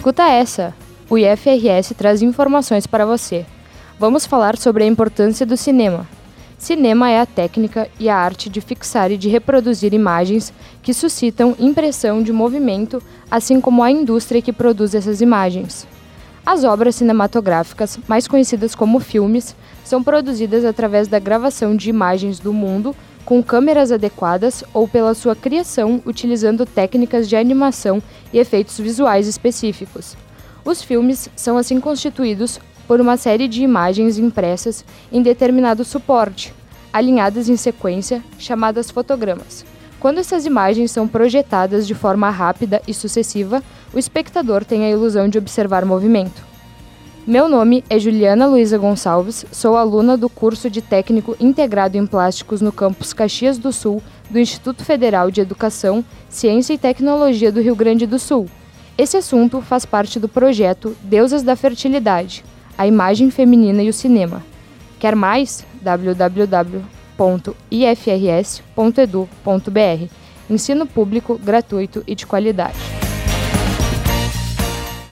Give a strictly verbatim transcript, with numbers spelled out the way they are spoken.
Escuta essa! O I F R S traz informações para você. Vamos falar sobre a importância do cinema. Cinema é a técnica e a arte de fixar e de reproduzir imagens que suscitam impressão de movimento, assim como a indústria que produz essas imagens. As obras cinematográficas, mais conhecidas como filmes, são produzidas através da gravação de imagens do mundo com câmeras adequadas ou pela sua criação utilizando técnicas de animação e efeitos visuais específicos. Os filmes são assim constituídos por uma série de imagens impressas em determinado suporte, alinhadas em sequência, chamadas fotogramas. Quando essas imagens são projetadas de forma rápida e sucessiva, o espectador tem a ilusão de observar movimento. Meu nome é Juliana Luiza Gonçalves, sou aluna do curso de Técnico Integrado em Plásticos no campus Caxias do Sul, do Instituto Federal de Educação, Ciência e Tecnologia do Rio Grande do Sul. Esse assunto faz parte do projeto Deusas da Fertilidade, a imagem feminina e o cinema. Quer mais? w w w ponto i f r s ponto e d u ponto b r. Ensino público, gratuito e de qualidade.